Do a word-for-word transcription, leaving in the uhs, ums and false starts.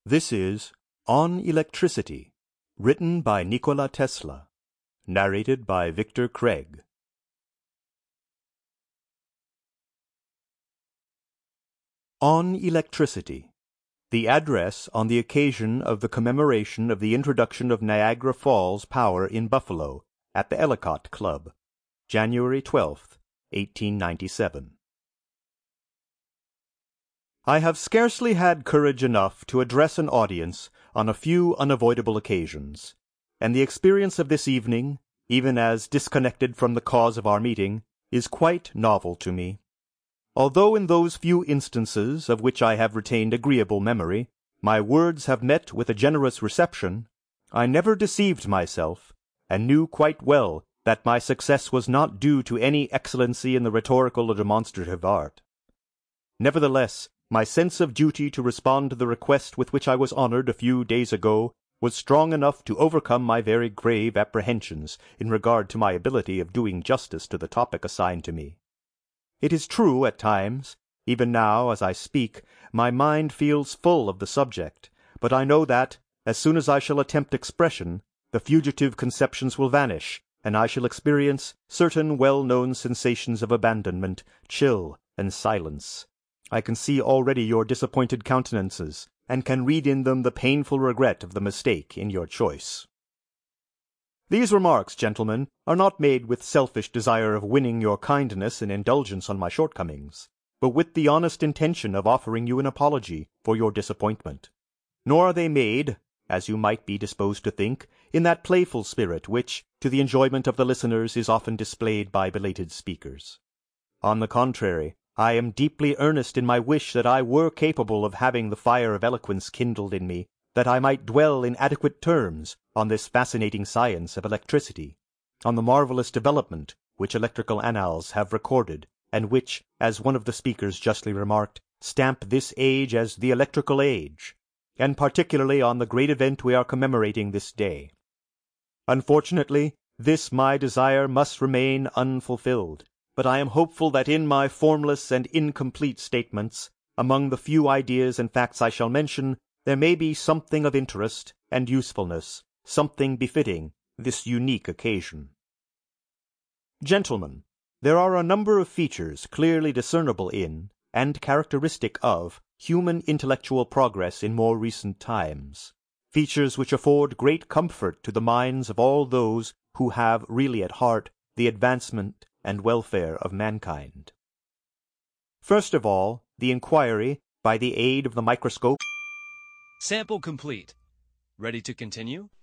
This is On Electricity, written by Nikola Tesla, narrated by Victor Craig. On Electricity, the address on the occasion of the commemoration of the introduction of Niagara Falls power in Buffalo at the Ellicott Club, January twelfth, eighteen ninety-seven. I have scarcely had courage enough to address an audience on a few unavoidable occasions, and the experience of this evening, even as disconnected from the cause of our meeting, is quite novel to me. Although in those few instances of which I have retained agreeable memory, my words have met with a generous reception, I never deceived myself, and knew quite well that my success was not due to any excellency in the rhetorical or demonstrative art. Nevertheless, my sense of duty to respond to the request with which I was honored a few days ago was strong enough to overcome my very grave apprehensions in regard to my ability of doing justice to the topic assigned to me. It is true, at times, even now as I speak, my mind feels full of the subject, but I know that, as soon as I shall attempt expression, the fugitive conceptions will vanish, and I shall experience certain well-known sensations of abandonment, chill, and silence. I can see already your disappointed countenances, and can read in them the painful regret of the mistake in your choice. These remarks, gentlemen, are not made with selfish desire of winning your kindness and indulgence on my shortcomings, but with the honest intention of offering you an apology for your disappointment. Nor are they made, as you might be disposed to think, in that playful spirit which, to the enjoyment of the listeners, is often displayed by belated speakers. On the contrary, I am deeply earnest in my wish that I were capable of having the fire of eloquence kindled in me, that I might dwell in adequate terms on this fascinating science of electricity, on the marvelous development which electrical annals have recorded, and which, as one of the speakers justly remarked, stamp this age as the electrical age, and particularly on the great event we are commemorating this day. Unfortunately, this my desire must remain unfulfilled, but I am hopeful that in my formless and incomplete statements, among the few ideas and facts I shall mention, there may be something of interest and usefulness, something befitting this unique occasion. Gentlemen, there are a number of features clearly discernible in, and characteristic of, human intellectual progress in more recent times, features which afford great comfort to the minds of all those who have really at heart the advancement and welfare of mankind. First of all, the inquiry, by the aid of the microscope. Sample complete. Ready to continue?